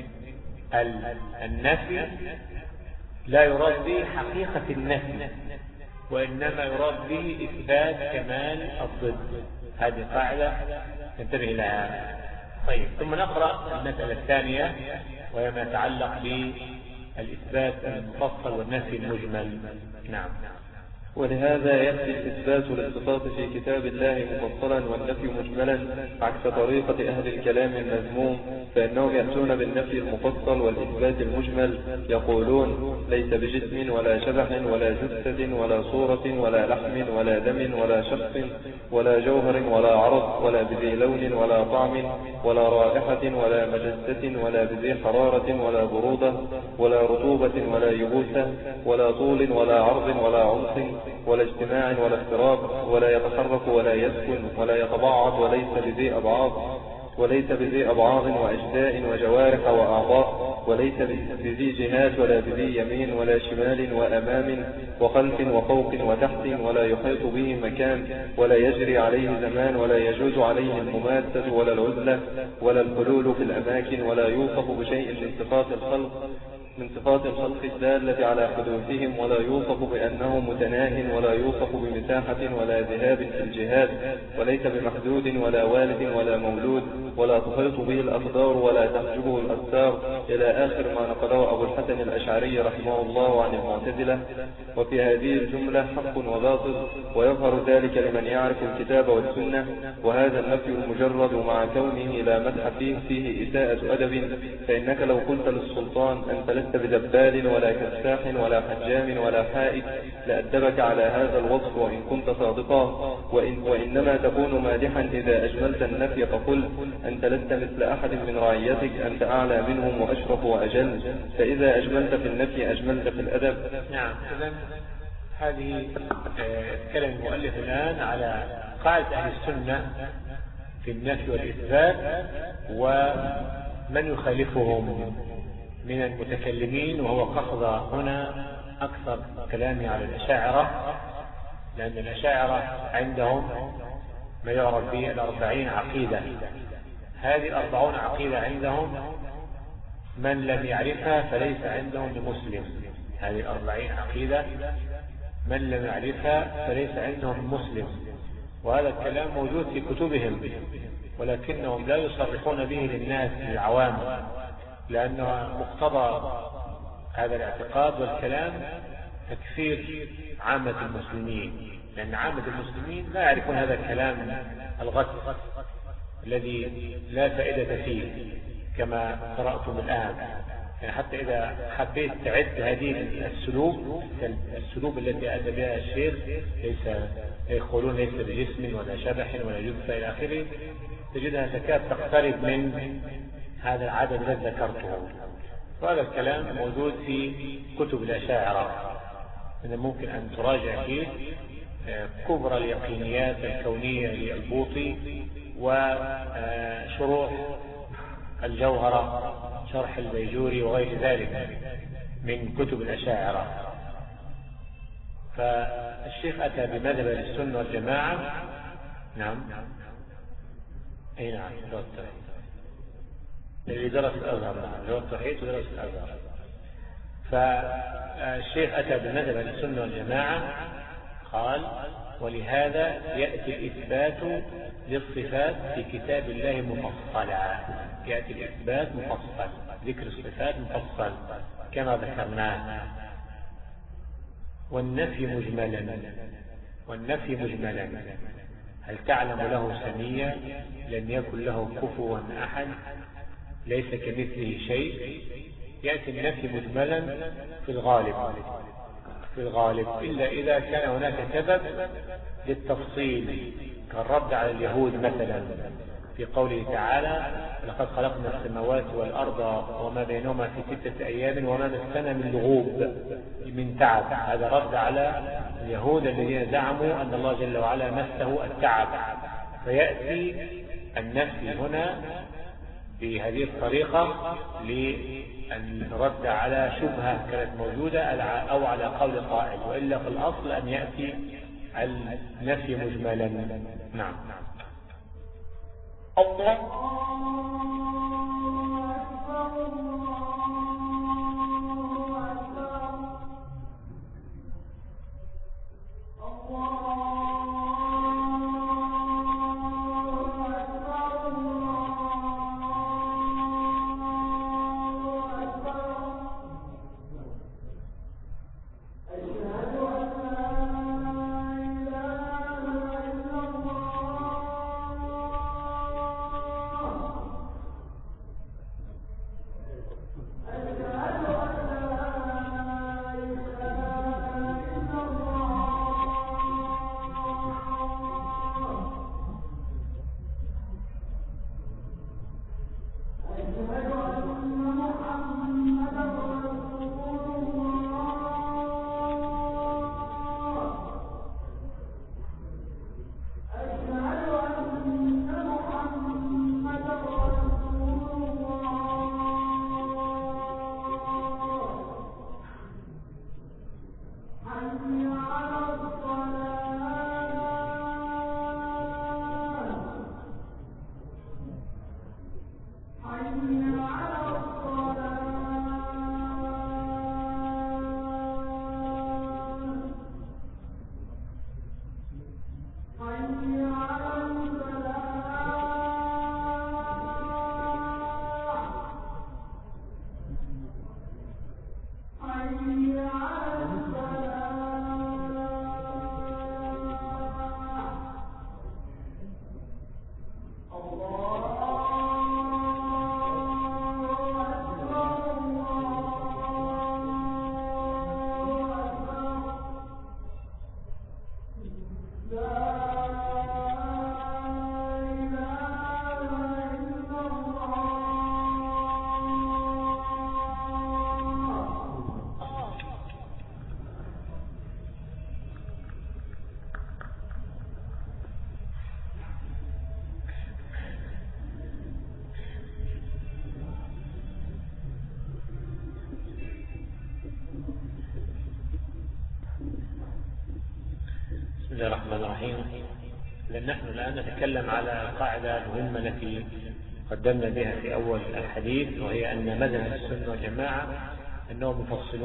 النفي لا يراد به حقيقة النفي، وإنما يراد به إثبات كمال الضد. هذه قاعدة ننتبه لها. طيب ثم نقرأ المسألة الثانية وهي ما يتعلق بالإثبات المفصل والنفي المجمل. نعم. ولهذا يأتي الإثبات للصفات في كتاب الله مفصلا والنفي مجملا عكس طريقة أهل الكلام المذموم، فإنهم يأتون بالنفي المفصل والإثبات المجمل، يقولون ليس بجسم ولا شبح ولا جثة ولا صورة ولا لحم ولا دم ولا شخص ولا جوهر ولا عرض ولا بذي لون ولا طعم ولا رائحة ولا مجسة ولا بذي حرارة ولا برودة ولا رطوبة ولا يبوسة ولا طول ولا عرض ولا عمق ولا اجتماع ولا افتراق ولا يتحرك ولا يسكن ولا يتبعض وليس بذي أبعاض وأجزاء وجوارح وأعضاء وليس بذي جهات ولا بذي يمين ولا شمال وأمام وخلف وفوق وتحت ولا يحيط به مكان ولا يجري عليه زمان ولا يجوز عليه المماسة ولا العزلة ولا الحلول في الأماكن ولا يوصف بشيء من صفات الخلق الدالة على حدوثهم ولا يوصف بأنه متناه ولا يوصف بمساحة ولا ذهاب في الجهات وليس بمحدود ولا والد ولا مولود ولا تحيط به الأقدار ولا تحجبه الأستار إلى آخر ما نقله أبو الحسن الأشعري رحمه الله عن المعتزلة. وفي هذه الجملة حق وباطل، ويظهر ذلك لمن يعرف الكتاب والسنة. وهذا النفي المجرد مع كونه لا مدح فيه إساءة أدب، فإنك لو قلت للسلطان أنت لست لست بدبال ولا كساح ولا حجام ولا حائك لأدبك على هذا الوصف وإن كنت صادقا، وإنما تكون مادحا إذا أجملت النفي فقل أنت لست مثل أحد من رعيتك، أنت أعلى منهم وأشرف وأجل. فإذا أجملت في النفي أجملت في الأدب. نعم. إذن هذه كلام المؤلف الآن على قاعدة أهل السنة في النفي والإثبات ومن يخالفهم من المتكلمين، وهو قصد هنا أكثر كلامي على الأشاعرة، لأن الأشاعرة عندهم ما يعرف به 40 عقيدة. هذه 40 عقيدة عندهم من لم يعرفها فليس عندهم بمسلم. هذه 40 عقيدة من لم يعرفها فليس عندهم مسلم، وهذا الكلام موجود في كتبهم ولكنهم لا يصرحون به للناس العوام، لأنه مقتضى هذا الاعتقاد والكلام تكفير عامة المسلمين، لأن عامة المسلمين لا يعرفون هذا الكلام الغث الذي لا فائدة فيه كما قرأتم الآن. يعني حتى إذا حبيت تعد هذه السلوب التي أتى بها الشيخ، يقولون ليس بجسم ولا شبح ولا جثة إلى آخره، تجدها تكاد تقترب من هذا العدد الذي ذكرته. وهذا الكلام موجود في كتب الأشاعرة، إذا ممكن أن تراجع فيه كبرى اليقينيات الكونية للبوطي وشروح الجوهرة شرح البيجوري وغير ذلك من كتب الأشاعرة. فالشيخ أتى بمذهب السنة والجماعة. نعم. أي نعم، اللي درس الأزهر، اللي التوحيد ودرس الأزهر. فالشيخ أتى بمذهب السنة والجماعة، قال ولهذا يأتي الإثبات للصفات في كتاب الله مفصلا. يأتي الإثبات مفصل، ذكر الصفات مفصل كما ذكرناه. والنفي مجملا، هل تعلم له سميا؟ لم يكن له كفوا أحد، ليس كمثله شيء. يأتي النفي مجملا في الغالب إلا إذا كان هناك سبب للتفصيل، كالرد على اليهود مثلا في قوله تعالى لقد خلقنا السماوات والأرض وما بينهما في 6 أيام وما مسنا من لغوب من تعب. هذا رد على اليهود الذين زعموا أن الله جل وعلا مسه التعب. فيأتي النفي هنا بهذه الطريقة لأن رد على شبهة كانت موجودة أو على قول قائل، وإلا في الأصل أن يأتي النفي مجملا. نعم. الله الله الرحمن الرحيم. لأن نحن الآن نتكلم على القاعدة المهمة التي قدمنا بها في أول الحديث، وهي أن مذهب السنة والجماعة أنهم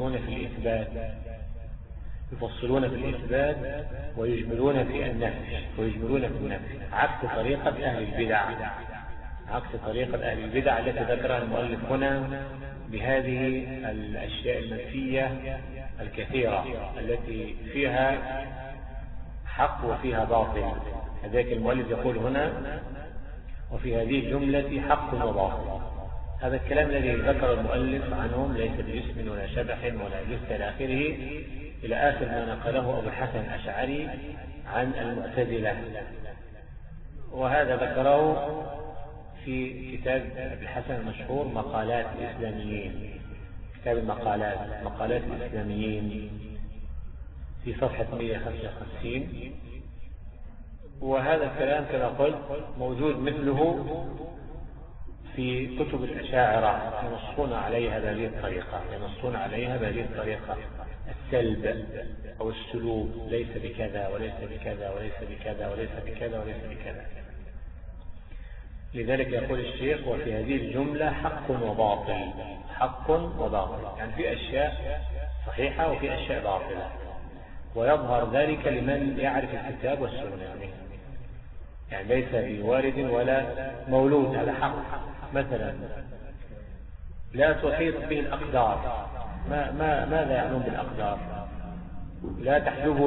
يفصلون في الإثبات ويجملون في النفي عكس طريقة أهل البدع التي ذكرها المؤلف هنا بهذه الأشياء المنفية الكثيرة التي فيها حق وفيها باطل. لذلك المؤلف يقول هنا: وفي هذه الجملة حق وباطل. هذا الكلام الذي ذكر المؤلف عنهم ليس بجسم ولا شبح ولا جثة إلى آخره، إلى آخر ما نقله أبو الحسن الأشعري عن المعتزلة، وهذا ذكره في كتاب أبي الحسن المشهور مقالات الإسلاميين، كتاب مقالات الإسلاميين في صفحة 155. وهذا الكلام كما قلت موجود مثله في كتب الأشاعرة ينصون عليها بهذه الطريقة، السلب أو السلوب، ليس بكذا وليس بكذا وليس بكذا وليس بكذا وليس بكذا. لذلك يقول الشيخ: وفي هذه الجملة حق وباطل، يعني في أشياء صحيحة وفي أشياء باطلة، ويظهر ذلك لمن يعرف الكتاب والسنة، يعني ليس بوارد ولا مولود على حق. مثلا لا تحيط به الأقدار، ماذا يعنون بالأقدار؟ لا تحجبه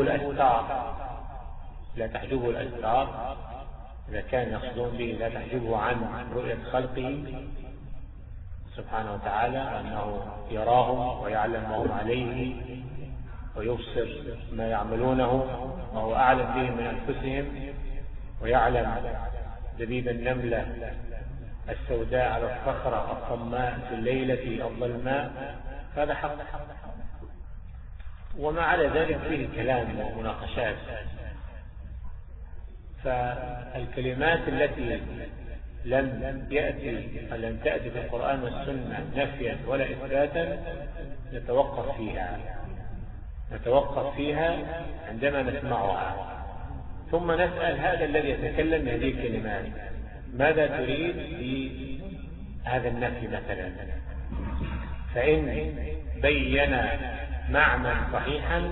الأستار، إذا كان يقصدون به لا تحجبه عن رؤية خلقه سبحانه وتعالى، أنه يراهم ويعلم ما هم عليه ويبصر ما يعملونه، وهو أعلم بهم من أنفسهم، ويعلم دبيب النملة السوداء على الصخرة الصماء في الليلة الظلماء، هذا حق. وما على ذلك فيه كلام ومناقشات. فالكلمات التي لم تأتي في القرآن والسنة نفيا ولا إثباتا نتوقف فيها عندما نسمعها، ثم نسأل هذا الذي يتكلم بهذه الكلمات ماذا تريد بهذا النفي مثلا. فإن بين معنى صحيحا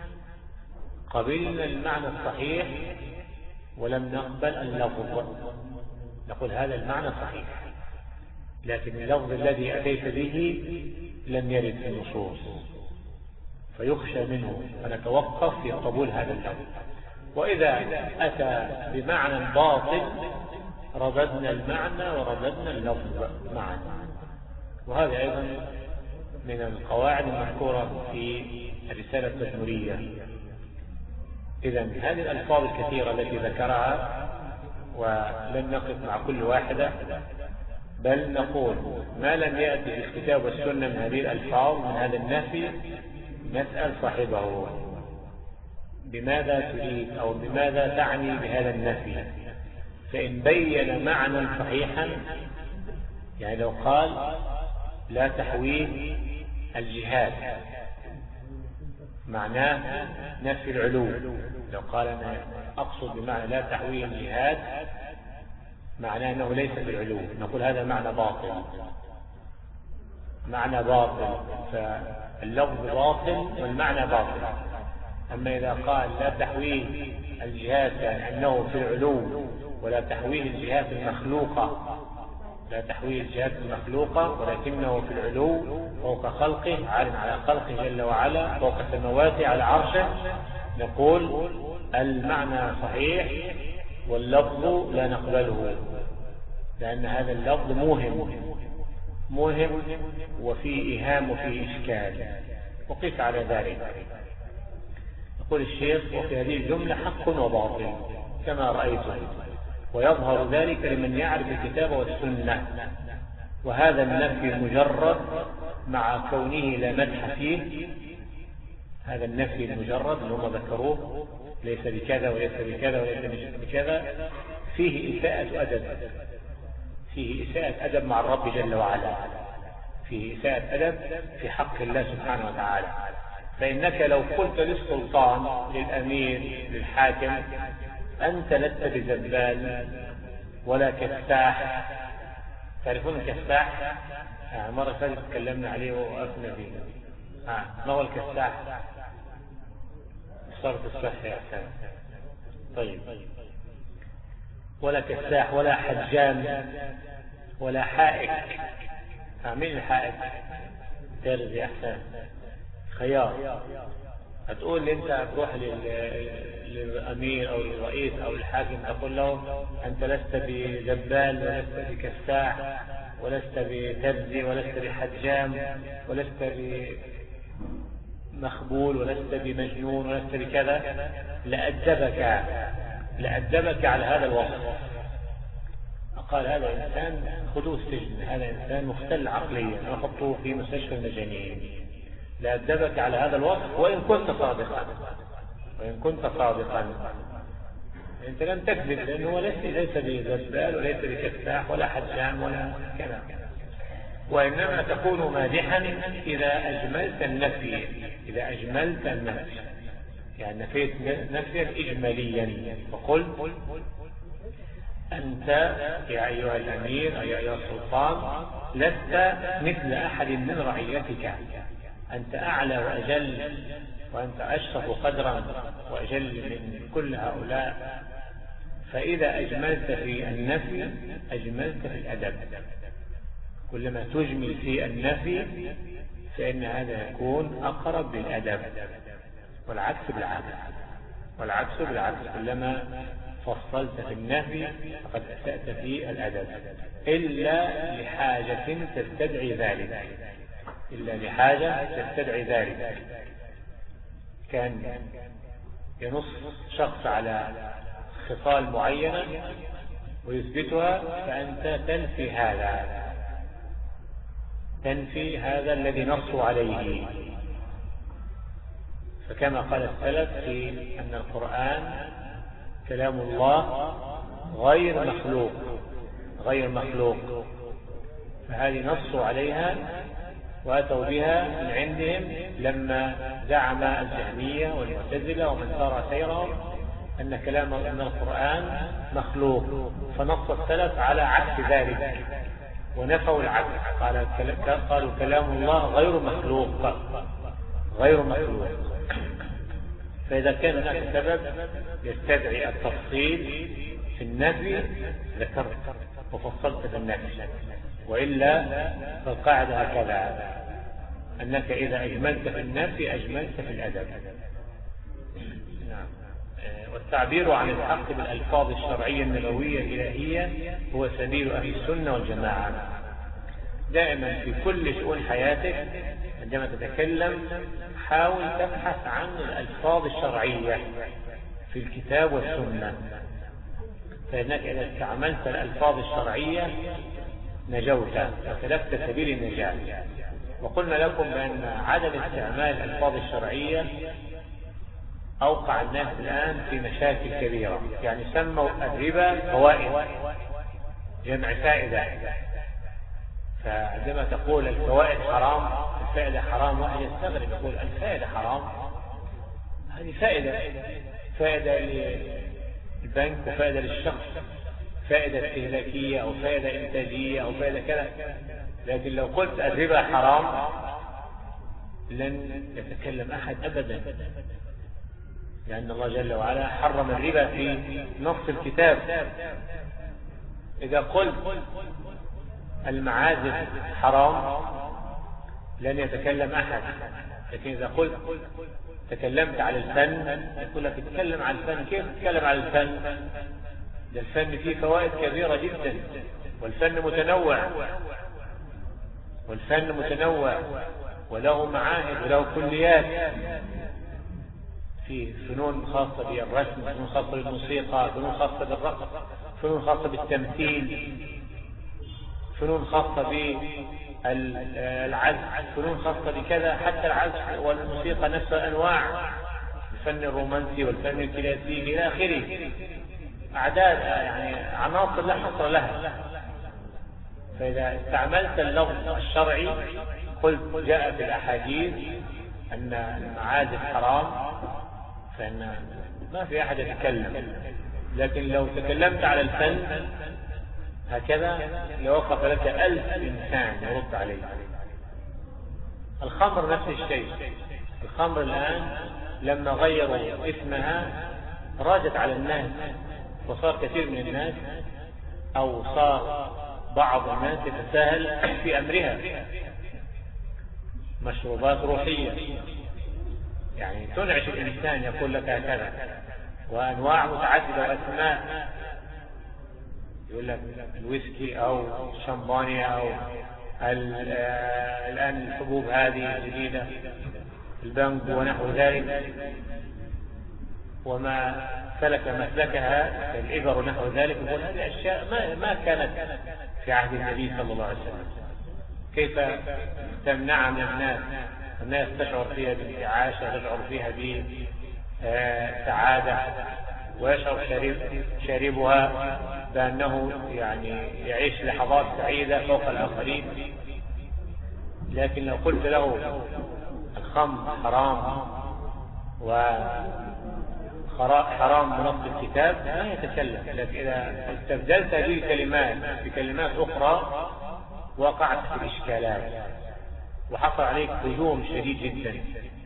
قبلنا المعنى الصحيح ولم نقبل اللفظ، نقول هذا المعنى صحيح، لكن اللفظ الذي أتيت به لم يرد في النصوص، فيخشى منه، فنتوقف في قبول هذا اللفظ. وإذا أتى بمعنى باطل رددنا المعنى ورددنا اللفظ معا. وهذا أيضا من القواعد المذكورة في الرسالة التدمرية. إذن هذه الألفاظ الكثيرة التي ذكرها، ولن نقف مع كل واحدة، بل نقول ما لم يأتي في الكتاب والسنة من هذه الألفاظ من هذا النفي نسأل صاحبه بماذا تريد أو بماذا تعني بهذا النفي. فإن بين معنى صحيحا، يعني لو قال لا تحويه الجهات معناه نفي العلو، لو قال أنا أقصد بمعنى لا تحويه الجهات معناه أنه ليس بالعلو، نقول هذا معنى باطل، فاللفظ باطل والمعنى باطل. أما إذا قال لا تحويه الجهات يعني أنه في العلو، ولا تحويه الجهات المخلوقة ولكنه في العلو فوق خلقه، عالم على خلقه جل وعلا، فوق سماواته على عرشه، نقول المعنى صحيح واللفظ لا نقبله، لأن هذا اللفظ موهم وفيه إيهام وفيه إشكال. وقف على ذلك. يقول الشيخ: وفي هذه الجملة حق وباطل كما رأيته، ويظهر ذلك لمن يعرف الكتاب والسنة. وهذا النفي المجرد مع كونه لا مدح فيه، هذا النفي المجرد اللي هم ذكروه ليس بكذا وليس بكذا وليس بكذا، فيه إساءة أدب مع الرب جل وعلا، فيه إساءة أدب في حق الله سبحانه وتعالى. فإنك لو قلت للسلطان للأمير للحاكم أنت لست بزبال ولا كفاح. تعرفون الكفاح؟ مرة فاتت تكلمنا عليه ووقفنا فيه. ما هو الكفاح؟ صرف الصحة يا حسن. طيب، ولا كفاح ولا حجام ولا حائك. مين الحائك؟ ترزي يا حسن، خيار. هتقول لي انت تروح للامير او للرئيس او الحاكم تقول له انت لست بزبال ولست بكفاح ولست بترزي ولست بحجام ولست بمخبول ولست بمجنون ولست بكذا، لأدبك على هذا الوصف. قال هذا إنسان خذوه السجن، هذا إنسان مختل عقليا وحطوه في مستشفى المجانين. لأدبك على هذا الوصف وإن كنت صادقا. أنت لم تكذب، لأنه ليس بزبال وليس بكفاح ولا حجام ولا كذا، وإنما تكون مادحا إذا أجملت النفي. يعني نفيت نفيا إجماليا، فقل أنت يا أيها الأمير أي أيها السلطان لست مثل أحد من رعيتك، أنت أعلى وأجل وأنت أشرف قدرا وأجل من كل هؤلاء. فإذا أجملت في النفي أجملت في الأدب. كلما تجمل في النفي فإن هذا يكون أقرب للأدب، والعكس بالعكس. كلما فصلت في النفي فقد أسأت في الأدب، إلا لحاجة تستدعي ذلك. كان ينص شخص على خصال معينة ويثبتها، فأنت تنفي هذا الذي نصوا عليه. فكما قال السلف في أن القرآن كلام الله غير مخلوق، فهذه نصوا عليها وأتوا بها من عندهم لما زعم الجهمية والمعتزلة ومن سار سيرهم أن القرآن مخلوق، فنص السلف على عكس ذلك ونفوا العكس. قالوا كلام الله غير مخلوق. فإذا كان هناك سبب يستدعي التفصيل في النفي ذكرت وفصلت في النفي، وإلا فالقاعدة هكذا، أنك إذا أجملت في النفي أجملت في الأدب. والتعبير عن الحق بالألفاظ الشرعية النبوية الإلهية هو سبيل أهل السنة والجماعة. دائما في كل شؤون حياتك عندما تتكلم حاول تبحث عن الألفاظ الشرعية في الكتاب والسنة، فإنك إذا استعملت الألفاظ الشرعية نجوت وسلكت سبيل النجاة. وقلنا لكم بأن عدم استعمال الألفاظ الشرعية أوقع الناس الآن في مشاكل كبيرة. يعني سموا الربا فوائد، جمع فائدة. فعندما تقول الفوائد حرام، الفائدة حرام، واحد يستغرب يقول الفائدة حرام، هذه فائدة للبنك وفائدة للشخص، فائدة استهلاكية أو فائدة إنتاجية أو فائدة كذا. لكن لو قلت الربا حرام لن يتكلم أحد أبدا، لأن الله جل وعلا حرم الربا في نص الكتاب. إذا قلت المعازف حرام لن يتكلم أحد، لكن إذا قلت تكلمت على الفن يقول لك تتكلم على الفن. كيف تتكلم على الفن؟ ده الفن فيه فوائد كبيرة جدا، والفن متنوع وله معاهد وله كليات، في فنون خاصة بالرسم، فنون خاصة بالموسيقى، فنون خاصة بالرقص، فنون خاصة بالتمثيل، فنون خاصة بالعزف، فنون خاصة بكذا. حتى العزف والموسيقى نفس الأنواع، الفن الرومانسي والفن الكلاسيكي إلى آخره، أعداد يعني عناصر لا حصر لها. فإذا استعملت اللفظ الشرعي قلت جاء في الأحاديث أن المعازف حرام فإن ما في أحد يتكلم، لكن لو تكلمت على الفن هكذا لوقف لك 1000 إنسان يرد عليك. الخمر نفس الشيء. الخمر الآن لما غيروا اسمها راجت على الناس، وصار كثير من الناس أو صار بعض الناس يتساهل في أمرها. مشروبات روحية يعني تنعش الإنسان، يقول لك هكذا، وأنواع متعددة وأسماء، يقول لك الويسكي أو الشمبانيا أو الآن الحبوب هذه الجديدة البنج ونحو ذلك، وما سلك مسلكها الإبر ونحو ذلك. يقول هذه أشياء ما كانت في عهد النبي صلى الله عليه وسلم. كيف تمنع من الناس تشعر فيها بالإعاشة، تشعر فيها بسعادة، ويشعر شاربها بأنه يعني يعيش لحظات سعيدة فوق الآخرين. لكن لو قلت له الخمر حرام وحرام بنص الكتاب لا يتكلم. لكن إذا استبدلت هذه الكلمات بكلمات أخرى وقعت في إشكالات وحصل عليك هجوم شديد جدا.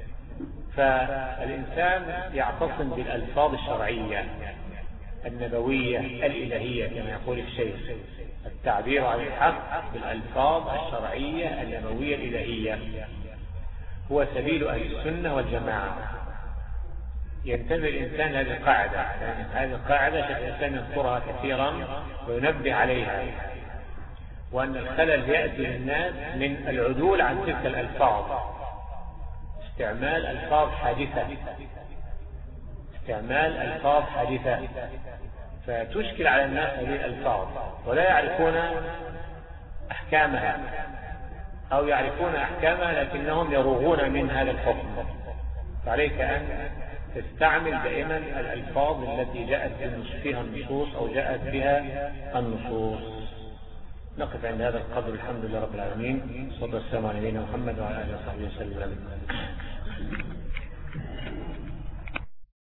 فالإنسان يعتصم بالألفاظ الشرعية النبوية الإلهية كما يقول الشيخ، التعبير عن الحق بالألفاظ الشرعية النبوية الإلهية هو سبيل أهل السنة والجماعة. ينتبه الإنسان هذه القاعدة، هذه القاعدة الإنسان يذكرها كثيرا وينبه عليها، وأن الخلل يأتي للناس من العدول عن تلك الألفاظ، استعمال ألفاظ حادثة فتشكل على الناس هذه الألفاظ ولا يعرفون أحكامها، أو يعرفون أحكامها لكنهم يروغون من هذا الحكم. فعليك أن تستعمل دائما الألفاظ التي جاءت فيها النصوص أو جاءت بها النصوص. نقف عند هذا القدر. الحمد لله رب العالمين، صلى الله عليه وسلم على نبينا محمد وعلى آله وصحبه وسلم.